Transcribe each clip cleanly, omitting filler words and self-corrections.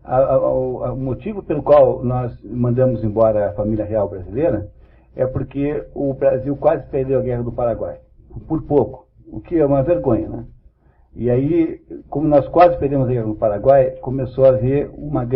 O motivo pelo qual nós mandamos embora a família real brasileira é porque o Brasil quase perdeu a Guerra do Paraguai, por pouco, o que é uma vergonha, né? E aí, como nós quase perdemos a Guerra do Paraguai, começou a haver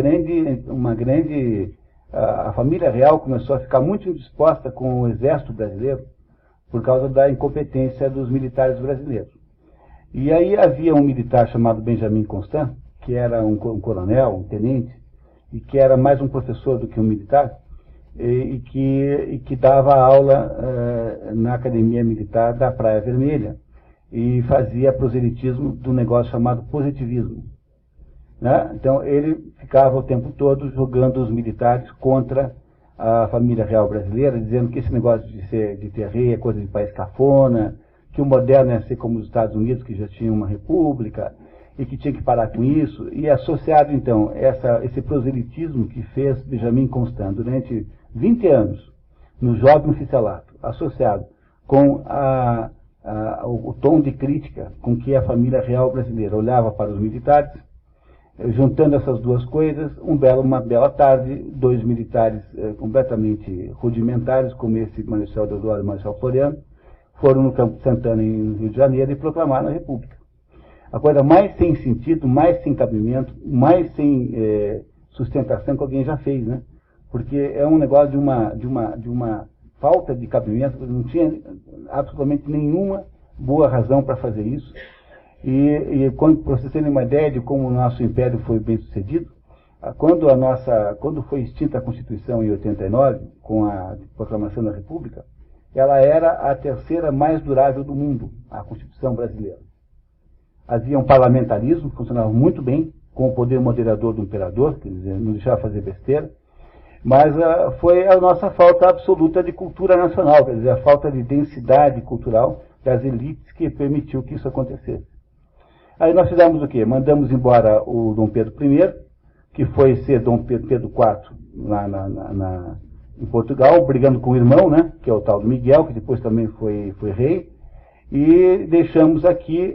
a família real começou a ficar muito indisposta com o exército brasileiro por causa da incompetência dos militares brasileiros. E aí havia um militar chamado Benjamin Constant, que era um coronel, um tenente, e que era mais um professor do que um militar, e que dava aula na Academia Militar da Praia Vermelha, e fazia proselitismo do negócio chamado positivismo. Né? Então ele ficava o tempo todo jogando os militares contra a família real brasileira, dizendo que esse negócio de ter rei é coisa de país cafona, que o moderno é ser como os Estados Unidos, que já tinha uma república, e que tinha que parar com isso, e associado então esse proselitismo que fez Benjamin Constant durante 20 anos no jovem oficialato, associado com o tom de crítica com que a família real brasileira olhava para os militares, juntando essas duas coisas, uma bela tarde, dois militares completamente rudimentares, como esse Marechal Deodoro e Marechal Floriano, foram no Campo Santana, em Rio de Janeiro, e proclamaram a República. A coisa mais sem sentido, mais sem cabimento, mais sem sustentação que alguém já fez, né? Porque é um negócio de uma falta de cabimento, não tinha absolutamente nenhuma boa razão para fazer isso. E para vocês terem uma ideia de como o nosso império foi bem sucedido, quando foi extinta a Constituição em 89, com a proclamação da República, ela era a terceira mais durável do mundo, a Constituição brasileira. Havia um parlamentarismo, funcionava muito bem, com o poder moderador do imperador, quer dizer, não deixava fazer besteira, mas foi a nossa falta absoluta de cultura nacional, quer dizer, a falta de densidade cultural das elites que permitiu que isso acontecesse. Aí nós fizemos o quê? Mandamos embora o Dom Pedro I, que foi ser Dom Pedro IV lá em Portugal, brigando com o irmão, né, que é o tal do Miguel, que depois também foi rei, e deixamos aqui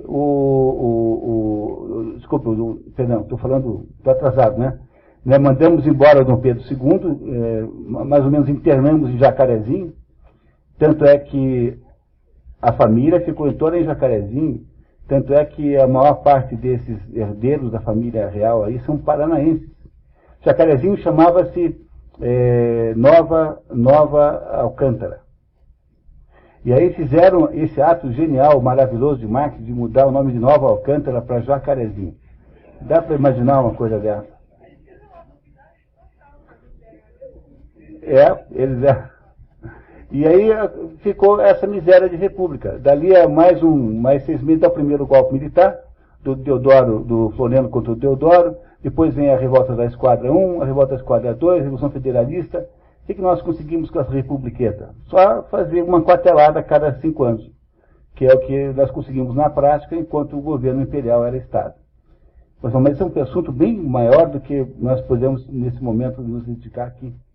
perdão, estou atrasado, né? Mandamos embora o Dom Pedro II, mais ou menos internamos em Jacarezinho, tanto é que a família ficou toda em Jacarezinho, tanto é que a maior parte desses herdeiros da família real aí são paranaenses. Jacarezinho chamava-se Nova Alcântara. E aí fizeram esse ato genial, maravilhoso de marketing, de mudar o nome de Nova Alcântara para Jacarezinho. Dá para imaginar uma coisa dessa? E aí ficou essa miséria de república. Dali a mais 6 meses ao primeiro golpe militar, do Floriano contra o Deodoro, depois vem a revolta da Esquadra 1, a revolta da Esquadra 2, a Revolução Federalista. O que nós conseguimos com essa republiqueta? Só fazer uma quartelada a cada 5 anos, que é o que nós conseguimos na prática, enquanto o governo imperial era Estado. Mas isso é um assunto bem maior do que nós podemos, nesse momento, nos dedicar aqui.